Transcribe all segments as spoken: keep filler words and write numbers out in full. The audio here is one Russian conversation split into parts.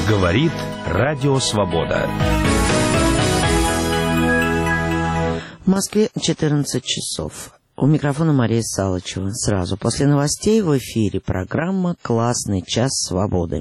Говорит Радио Свобода. В Москве четырнадцать часов. У микрофона Мария Салычева. Сразу после новостей в эфире программа «Классный час свободы».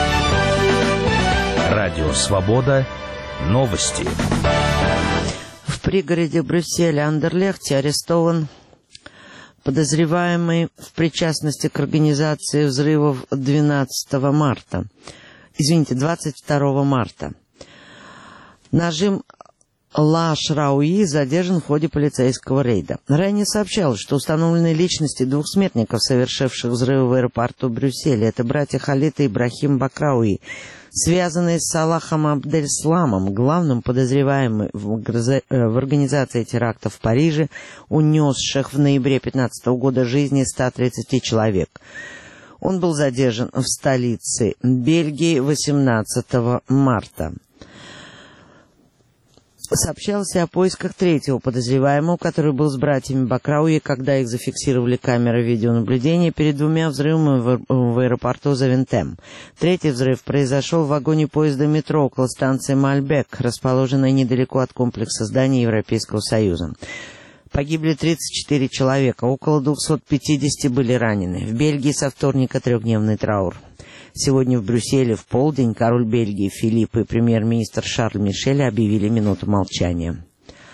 Радио Свобода. Новости. В пригороде Брюсселя Андерлехте арестован подозреваемый в причастности к организации взрывов двенадцатого марта. Извините, двадцать второго марта. Нажим Ла-Шрауи задержан в ходе полицейского рейда. Ранее сообщалось, что установлены личности двух смертников, совершивших взрывы в аэропорту Брюсселя. Это братья Халид и Ибрахим Бакрауи, связанные с Салахом Абдельсламом, главным подозреваемым в организации терактов в Париже, унесших в ноябре две тысячи пятнадцатого года жизни ста тридцати человек. Он был задержан в столице Бельгии восемнадцатого марта. Сообщалось о поисках третьего подозреваемого, который был с братьями Бакрауи, когда их зафиксировали камеры видеонаблюдения перед двумя взрывами в, в аэропорту Завентем. Третий взрыв произошел в вагоне поезда метро около станции Мальбек, расположенной недалеко от комплекса зданий Европейского Союза. Погибли тридцать четыре человека, около двухсот пятидесяти были ранены. В Бельгии со вторника трехдневный траур. Сегодня в Брюсселе в полдень король Бельгии Филипп и премьер-министр Шарль Мишель объявили минуту молчания.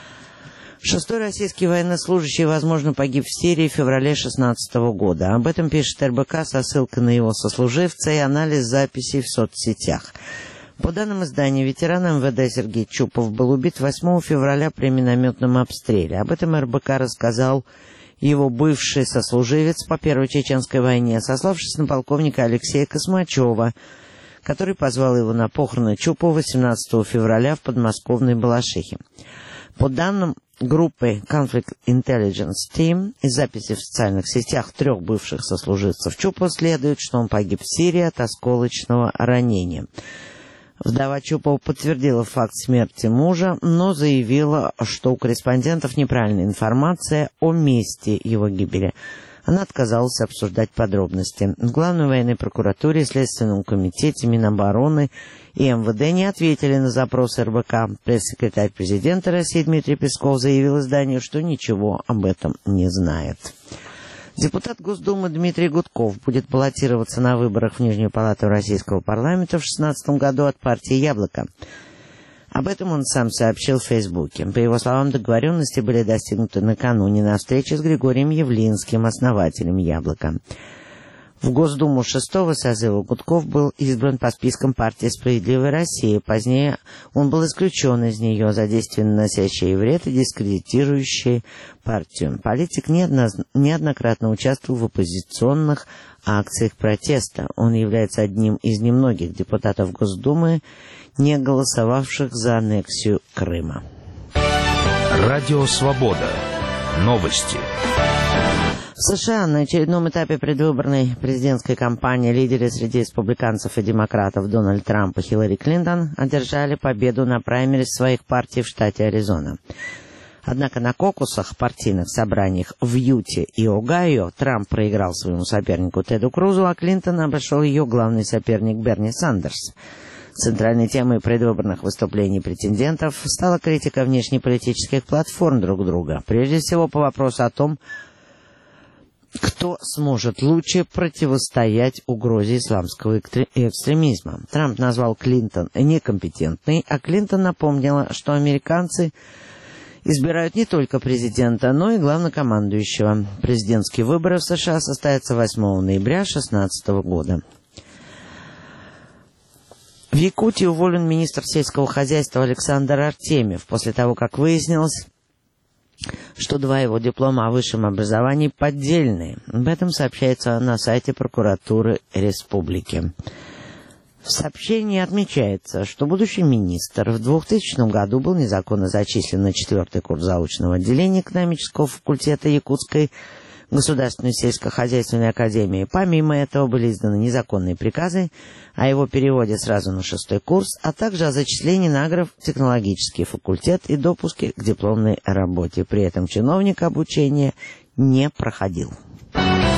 Шестой российский военнослужащий, возможно, погиб в Сирии в феврале шестнадцатого года. Об этом пишет эр бэ ка со ссылкой на его сослуживца и анализ записей в соцсетях. По данным издания, ветеран эм вэ дэ Сергей Чупов был убит восьмого февраля при минометном обстреле. Об этом эр бэ ка рассказал его бывший сослуживец по Первой Чеченской войне, сославшись на полковника Алексея Космачева, который позвал его на похороны Чупова восемнадцатого февраля в подмосковной Балашихе. По данным группы Conflict Intelligence Team, из записи в социальных сетях трех бывших сослуживцев Чупова следует, что он погиб в Сирии от осколочного ранения. Вдова Чупова подтвердила факт смерти мужа, но заявила, что у корреспондентов неправильная информация о месте его гибели. Она отказалась обсуждать подробности. В Главной военной прокуратуре, Следственном комитете, Минобороны и эм вэ дэ не ответили на запрос эр бэ ка. Пресс-секретарь президента России Дмитрий Песков заявил изданию, что ничего об этом не знает. Депутат Госдумы Дмитрий Гудков будет баллотироваться на выборах в Нижнюю палату Российского парламента в две тысячи шестнадцатом году от партии «Яблоко». Об этом он сам сообщил в Фейсбуке. По его словам, договоренности были достигнуты накануне на встрече с Григорием Явлинским, основателем «Яблока». В Госдуму шестого созыва Гудков был избран по спискам партии «Справедливая Россия». Позднее он был исключен из нее за действия, наносящие вред и дискредитирующие партию. Политик неоднократно участвовал в оппозиционных акциях протеста. Он является одним из немногих депутатов Госдумы, не голосовавших за аннексию Крыма. Радио Свобода. Новости. В США на очередном этапе предвыборной президентской кампании лидеры среди республиканцев и демократов Дональд Трамп и Хиллари Клинтон одержали победу на праймерис своих партий в штате Аризона. Однако на кокусах, партийных собраниях в Юте и Огайо Трамп проиграл своему сопернику Теду Крузу, а Клинтон обошел ее главный соперник Берни Сандерс. Центральной темой предвыборных выступлений претендентов стала критика внешнеполитических платформ друг друга, прежде всего по вопросу о том, кто сможет лучше противостоять угрозе исламского экстремизма. Трамп назвал Клинтон некомпетентной, а Клинтон напомнила, что американцы избирают не только президента, но и главнокомандующего. Президентские выборы в США состоятся восьмого ноября две тысячи шестнадцатого года. В Якутии уволен министр сельского хозяйства Александр Артемьев после того, как выяснилось, что два его диплома о высшем образовании поддельные. Об этом сообщается на сайте прокуратуры республики. В сообщении отмечается, что будущий министр в двухтысячном году был незаконно зачислен на четвертый курс заочного отделения экономического факультета Якутской Государственной сельскохозяйственной академии. Помимо этого были изданы незаконные приказы о его переводе сразу на шестой курс, а также о зачислении на агротехнологический факультет и допуске к дипломной работе. При этом чиновник обучения не проходил.